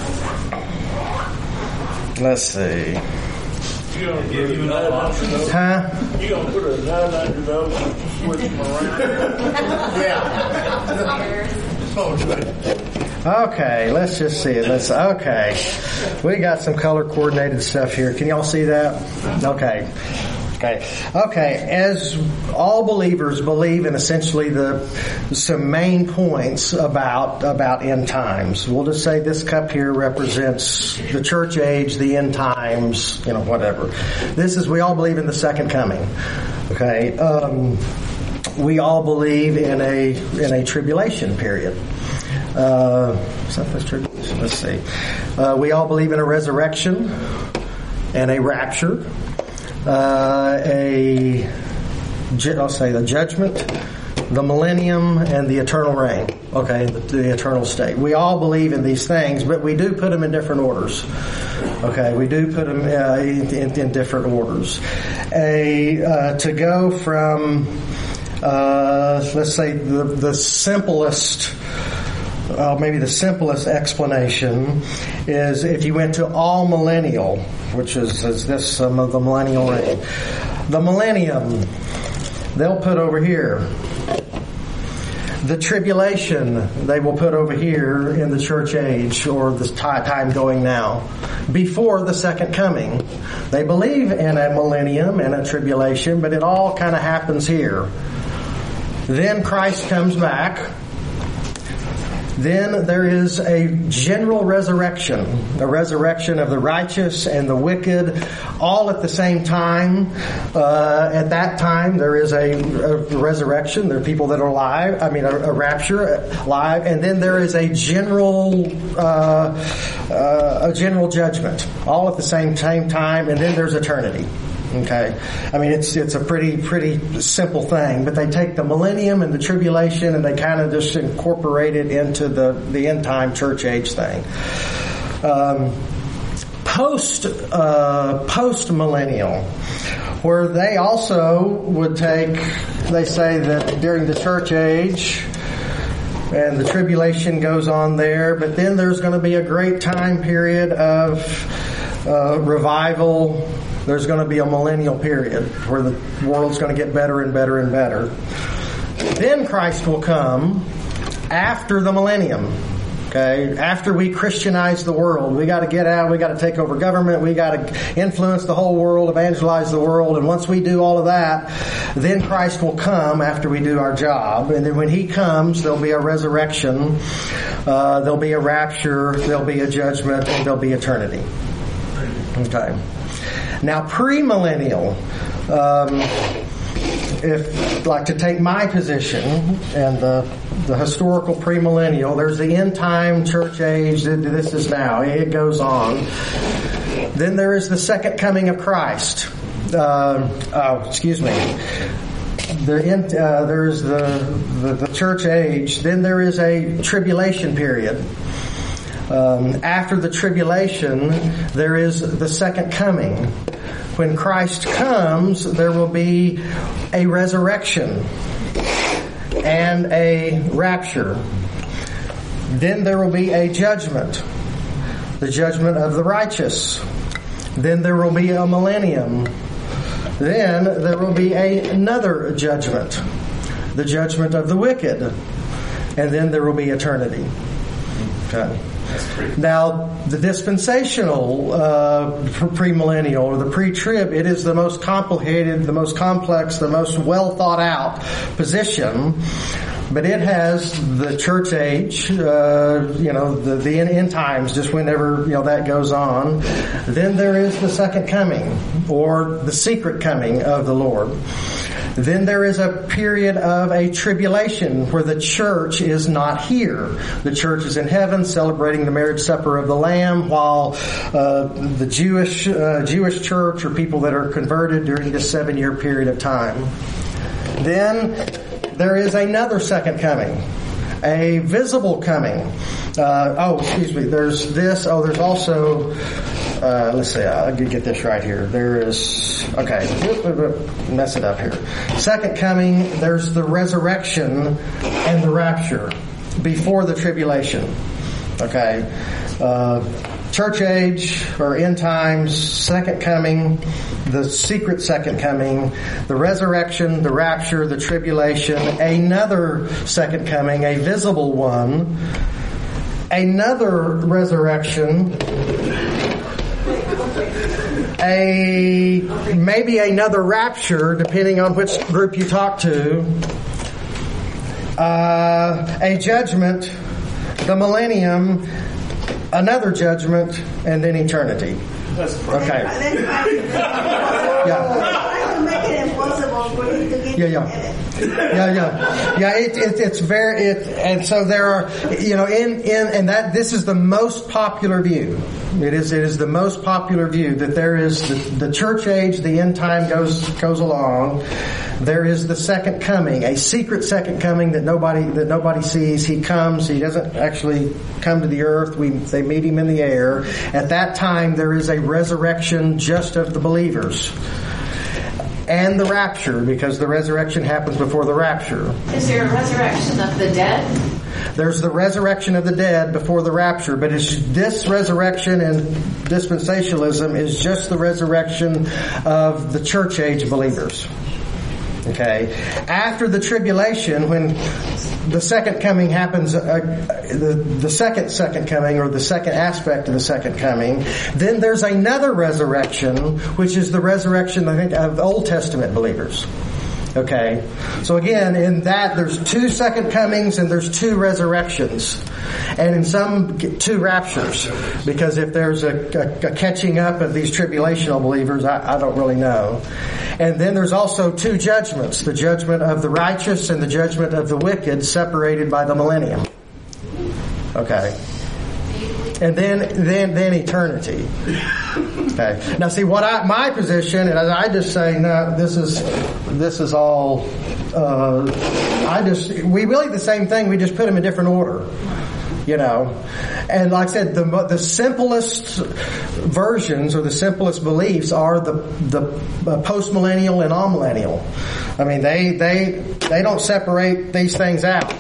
Speaker 1: Let's see.
Speaker 2: You gonna give you another option?
Speaker 1: Huh?
Speaker 2: You gonna put another option, switch them around?
Speaker 1: Okay, let's just see it. Okay. We got some color coordinated stuff here. Can y'all see that? Okay. Okay. As all believers believe in essentially some main points about end times. We'll just say this cup here represents the church age, the end times, whatever. We all believe in the second coming. Okay. We all believe in a tribulation period. Let's see. We all believe in a resurrection and a rapture. I'll say the judgment, the millennium, and the eternal reign. Okay, the eternal state. We all believe in these things, but we do put them in different orders. Okay, we do put them in different orders. To go from, let's say, the simplest. Maybe the simplest explanation is if you went to all millennial, which is this the millennial reign. The millennium, they'll put over here. The tribulation, they will put over here in the church age, or the time going now, before the second coming. They believe in a millennium and a tribulation, but it all kind of happens here. Then Christ comes back. Then there is a general resurrection, a resurrection of the righteous and the wicked, all at the same time. At that time, there is a resurrection. There are people that are alive. A rapture, alive, and then there is a general judgment, all at the same time, and then there's eternity. Okay, it's a pretty simple thing, but they take the millennium and the tribulation and they kind of just incorporate it into the end time church age thing. Post millennial, where they also would they say that during the church age and the tribulation goes on there, but then there's going to be a great time period of revival. There's going to be a millennial period where the world's going to get better and better and better. Then Christ will come after the millennium. Okay, after we Christianize the world, we got to get out, we got to take over government, we got to influence the whole world, evangelize the world, and once we do all of that, then Christ will come after we do our job. And then when He comes, there'll be a resurrection, there'll be a rapture, there'll be a judgment, and there'll be eternity. Okay. Now, premillennial, if like to take my position and the historical premillennial, there's the end time church age. This is now. It goes on. Then there is the second coming of Christ. There is the church age. Then there is a tribulation period. After the tribulation, there is the second coming. When Christ comes, there will be a resurrection and a rapture. Then there will be a judgment, the judgment of the righteous. Then there will be a millennium. Then there will be another judgment, the judgment of the wicked. And then there will be eternity. Okay. Now, the dispensational premillennial or the pre-trib, it is the most complicated, the most complex, the most well thought out position. But it has the church age, the end times, just whenever that goes on. Then there is the second coming, or the secret coming of the Lord. Then there is a period of a tribulation where the church is not here. The church is in heaven celebrating the marriage supper of the Lamb, while the Jewish church, or people that are converted during this 7-year period of time. Then there is another second coming, a visible coming. There's this. There's also. Let's see. I'll get this right here. There is. Okay. Mess it up here. Second coming. There's the resurrection and the rapture before the tribulation. Okay. Church age or end times, second coming, the secret second coming, the resurrection, the rapture, the tribulation, another second coming, a visible one, another resurrection, maybe another rapture, depending on which group you talk to, a judgment, the millennium, another judgment, and then eternity. Okay. It's very, and so there are, and that this is the most popular view. It is the most popular view that there is the church age, the end time goes along. There is the second coming, a secret second coming that nobody sees. He comes. He doesn't actually come to the earth. They meet him in the air. At that time, there is a resurrection just of the believers. And the rapture, because the resurrection happens before the rapture.
Speaker 9: Is there a resurrection of the dead?
Speaker 1: There's the resurrection of the dead before the rapture, but this resurrection in dispensationalism is just the resurrection of the church age believers. Okay. After the tribulation, when the second coming happens, the second coming, or the second aspect of the second coming, then there's another resurrection, which is the resurrection, I think, of the Old Testament believers. Okay. So again, in that there's two second comings and there's two resurrections. And in some, two raptures. Because if there's a catching up of these tribulational believers, I don't really know. And then there's also two judgments. The judgment of the righteous and the judgment of the wicked, separated by the millennium. Okay. And then eternity. Okay. Now see my position, and I just say, no, this is all, we believe the same thing, we just put them in different order. And like I said, the simplest versions, or the simplest beliefs, are the post-millennial and amillennial. I mean, they don't separate these things out.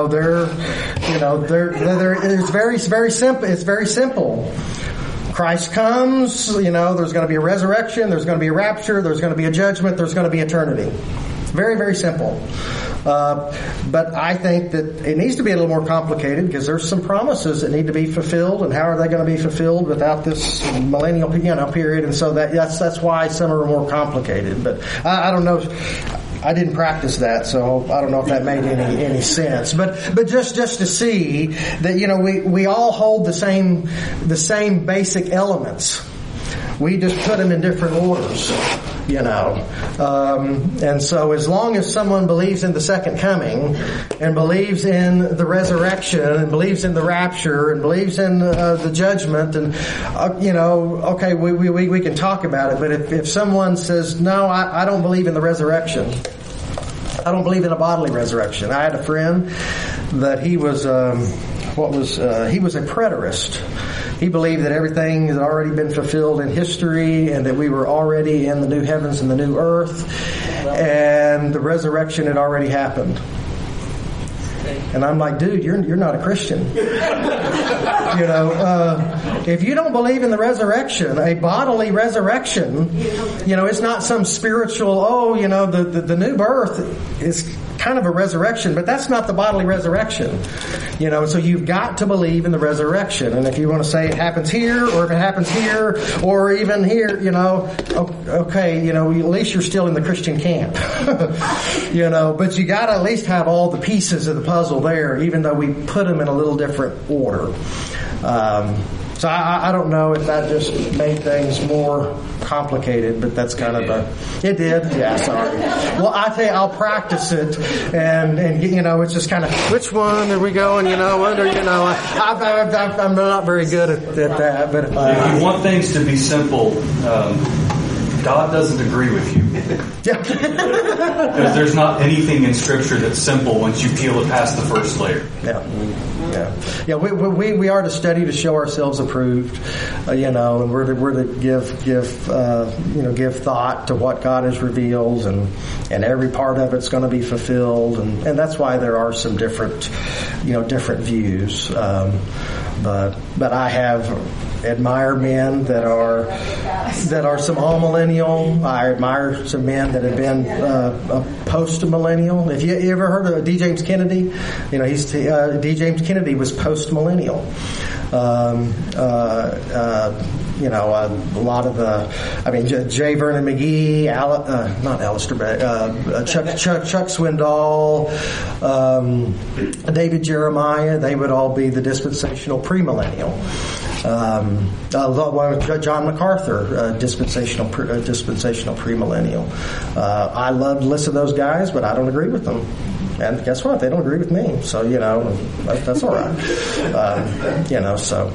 Speaker 1: It's very simple. It's very simple. Christ comes, there's going to be a resurrection, there's going to be a rapture, there's going to be a judgment, there's going to be eternity. Very, very simple. But I think that it needs to be a little more complicated, because there's some promises that need to be fulfilled, and how are they going to be fulfilled without this millennial period? And so that's why some are more complicated. But I don't know. I didn't practice that, so I don't know if that made any sense. But just to see that we all hold the same basic elements. We just put them in different orders, and so as long as someone believes in the second coming, and believes in the resurrection, and believes in the rapture, and believes in the judgment, and okay, we can talk about it. But if someone says, no, I don't believe in the resurrection, I don't believe in a bodily resurrection. I had a friend that he was he was a preterist. He believed that everything had already been fulfilled in history, and that we were already in the new heavens and the new earth, and the resurrection had already happened. And I'm like, dude, you're not a Christian. If you don't believe in the resurrection, a bodily resurrection, it's not some spiritual, the new birth is kind of a resurrection, but that's not the bodily resurrection. So you've got to believe in the resurrection. And if you want to say it happens here, or if it happens here, or even here, okay, at least you're still in the Christian camp. But you got to at least have all the pieces of the puzzle there, even though we put them in a little different order. So I don't know if that just made things more complicated, but that's kind of it did. Yeah, sorry. Well, I tell you, I'll practice it, and it's just kind of, which one are we going? I'm not very good at that. But if
Speaker 11: you want things to be simple, God doesn't agree with you. Because there's not anything in Scripture that's simple once you peel it past the first layer.
Speaker 1: Yeah. We are to study to show ourselves approved, and we're to give thought to what God has revealed, and every part of it's going to be fulfilled, and that's why there are some different views. But I have admired men that are some all-millennial. I admire some men that have been post-millennial. If you ever heard of D. James Kennedy, D. James Kennedy was post-millennial. A lot of J. Vernon McGee, not Alistair Begg, Chuck Swindoll, David Jeremiah, they would all be the dispensational premillennial. John MacArthur, dispensational premillennial. I love to listen to those guys, but I don't agree with them. And guess what? They don't agree with me. So, that's all right. So.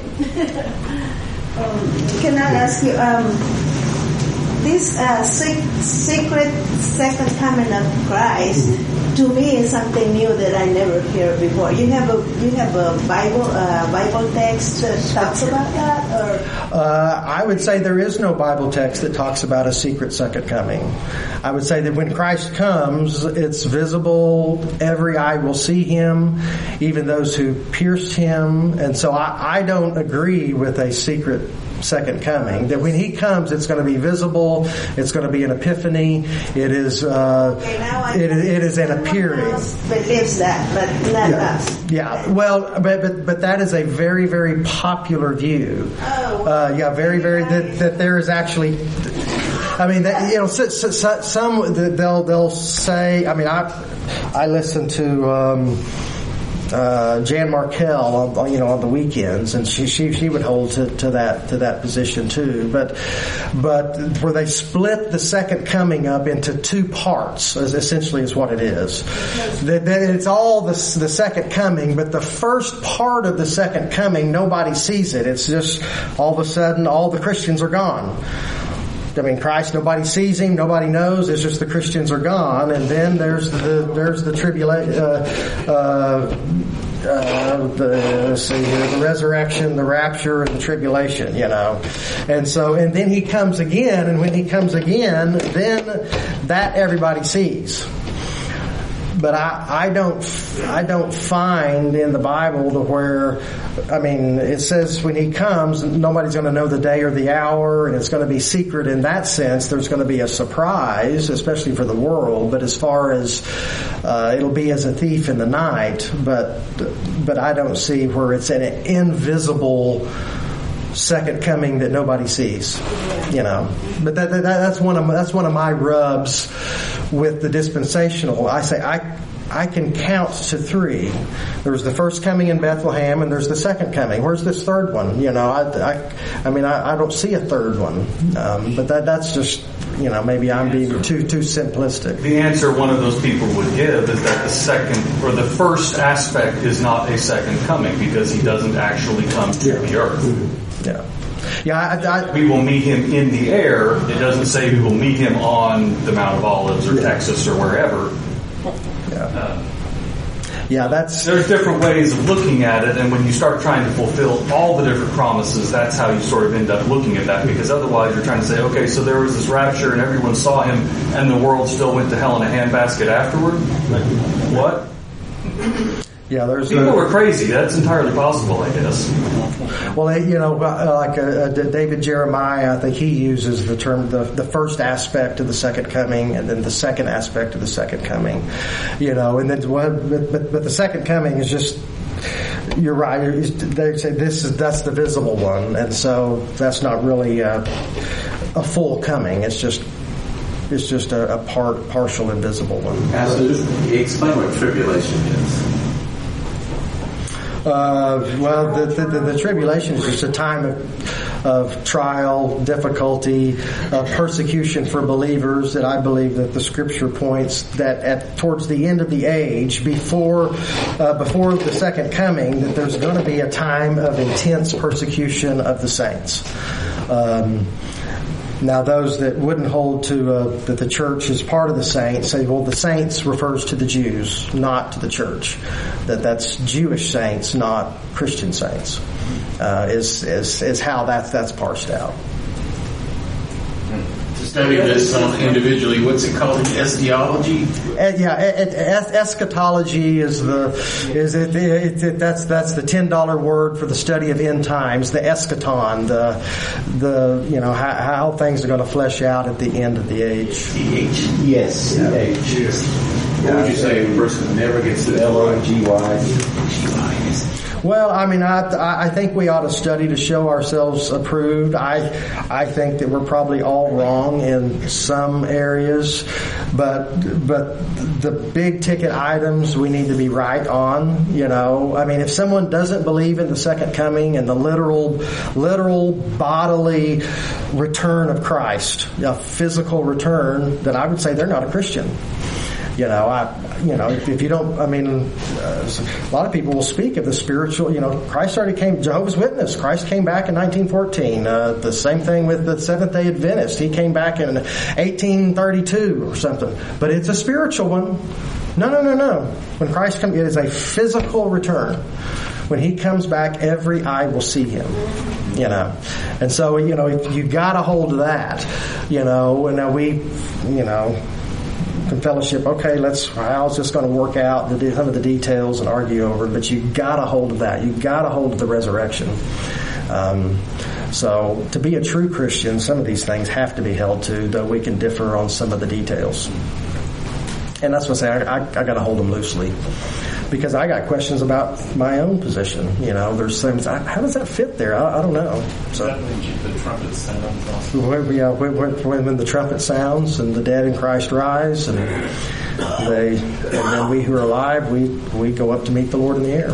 Speaker 6: Can I ask you, this secret second coming of Christ, to me, is something new that I never heard before. You have a Bible text that talks about that, or?
Speaker 1: I would say there is no Bible text that talks about a secret second coming. I would say that when Christ comes, it's visible. Every eye will see Him, even those who pierced Him. And so I don't agree with a secret second coming. That when He comes, it's going to be visible. It's going to be an epiphany. It is. It is an appearing.
Speaker 6: Believes that, but not us.
Speaker 1: Yeah. Well, but that is a very, very popular view. Very, very that there is actually. I mean, some they'll say. I mean, I listen to Jan Markell on the weekends, and she would hold to that position too. But where they split the second coming up into two parts, essentially is what it is. That it's all the second coming, but the first part of the second coming, nobody sees it. It's just all of a sudden all the Christians are gone. I mean, Christ, nobody sees Him, nobody knows. It's just the Christians are gone, and then there's the tribulation, the resurrection, the rapture, and the tribulation. And then He comes again, and when He comes again, then that everybody sees. But I don't find in the Bible to where, I mean, it says when He comes, nobody's going to know the day or the hour, and it's going to be secret in that sense. There's going to be a surprise, especially for the world. But as far as it'll be as a thief in the night, but I don't see where it's an invisible second coming that nobody sees. But that's one of my rubs with the dispensational. I say I can count to three. There's the first coming in Bethlehem, and there's the second coming. Where's this third one? I don't see a third one. But that's just maybe I'm being too simplistic.
Speaker 11: The answer one of those people would give is that the second or the first aspect is not a second coming because He doesn't actually come to the earth.
Speaker 1: Yeah,
Speaker 11: we will meet Him in the air. It doesn't say we will meet Him on the Mount of Olives or Texas or wherever. There's different ways of looking at it, and when you start trying to fulfill all the different promises, that's how you sort of end up looking at that, because otherwise you're trying to say, okay, so there was this rapture and everyone saw Him and the world still went to hell in a handbasket afterward? Like, what?
Speaker 1: Yeah,
Speaker 11: people were crazy. That's entirely possible, I guess.
Speaker 1: Well, David Jeremiah, I think he uses the term the first aspect of the second coming, and then the second aspect of the second coming. And then but the second coming is just. You're right. They say that's the visible one, and so that's not really a full coming. It's just a partial invisible one.
Speaker 4: Explain what tribulation is.
Speaker 1: The tribulation is just a time of trial, difficulty, persecution for believers. That I believe that the Scripture points that towards the end of the age, before the second coming, that there's going to be a time of intense persecution of the saints. Now, those that wouldn't hold to that the church is part of the saints say, well, the saints refers to the Jews, not to the church. That's Jewish saints, not Christian saints. Is how that's parsed out.
Speaker 8: To study this individually, what's it called? Eschatology?
Speaker 1: Eschatology is that's the $10 word for the study of end times. The eschaton, how things are going to flesh out at the end of the age.
Speaker 13: Yes.
Speaker 4: What would you say a person never gets to
Speaker 13: L-O-G-Y?
Speaker 1: Well, I mean, I think we ought to study to show ourselves approved. I think that we're probably all wrong in some areas, but the big ticket items we need to be right on. You know, I mean, if someone doesn't believe in the second coming and the literal bodily return of Christ, a physical return, then I would say they're not a Christian. You know, if you don't, I mean, a lot of people will speak of the spiritual, you know, Christ already came, Jehovah's Witness, Christ came back in 1914. The same thing with the Seventh-day Adventist. He came back in 1832 or something. But it's a spiritual one. No. When Christ comes, it is a physical return. When He comes back, every eye will see Him. You know, and so, you know, you got to hold to that. You know, and now in fellowship, okay, how's this going to work out, some of the details and argue over it, but you got to hold to that. You got to hold to the resurrection. So to be a true Christian, some of these things have to be held to, though we can differ on some of the details. And that's what I say, I got to hold them loosely. Because I got questions about my own position. You know, there's things, how does that fit there? I don't know. So,
Speaker 4: that means the trumpet sounds also.
Speaker 1: When the trumpet sounds and the dead in Christ rise, and then we who are alive, we go up to meet the Lord in the air.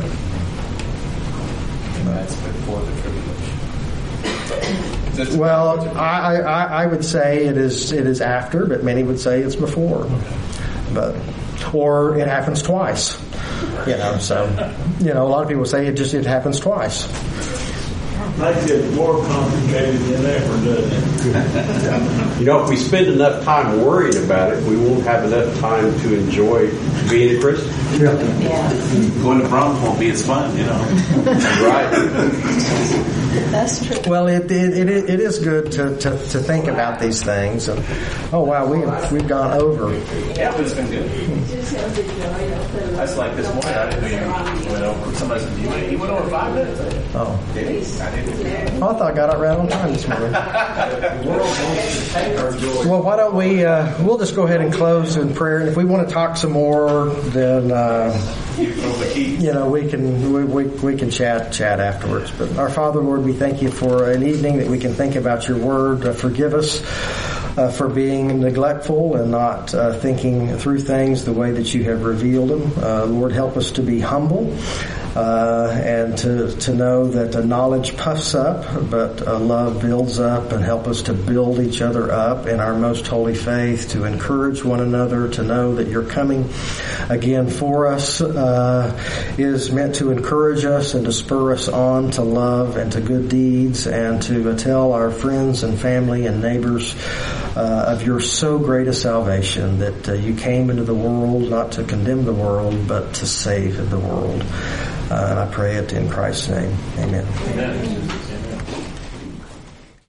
Speaker 4: And that's before the tribulation.
Speaker 1: Well, I would say it is after, but many would say it's before. Or it happens twice. You know, so, you know, a lot of people say it happens twice.
Speaker 2: That gets more complicated than ever, doesn't it?
Speaker 13: You know, if we spend enough time worrying about it, we won't have enough time to enjoy being a Christian.
Speaker 9: Yeah.
Speaker 4: Going to Brahms won't be as fun, you know.
Speaker 13: Right.
Speaker 6: That's true.
Speaker 1: Well, it is good to think about these things. And, oh wow, we've gone over.
Speaker 4: Yeah, it's been good. That's like this morning. I didn't know you went over. Somebody said you went over 5 minutes.
Speaker 1: Oh,
Speaker 4: Did he? I didn't.
Speaker 1: I thought I got it right on time this morning. Well, why don't we'll just go ahead and close in prayer, and if we want to talk some more, then you know, we can chat afterwards. But our Father, Lord, we thank you for an evening that we can think about your word. Forgive us for being neglectful and not thinking through things the way that you have revealed them. Lord, help us to be humble. And to know that knowledge puffs up, but love builds up, and help us to build each other up in our most holy faith, to encourage one another, to know that your coming again for us is meant to encourage us and to spur us on to love and to good deeds, and to tell our friends and family and neighbors of your so great a salvation, that you came into the world not to condemn the world, but to save the world. And I pray it in Christ's name. Amen.
Speaker 4: Amen.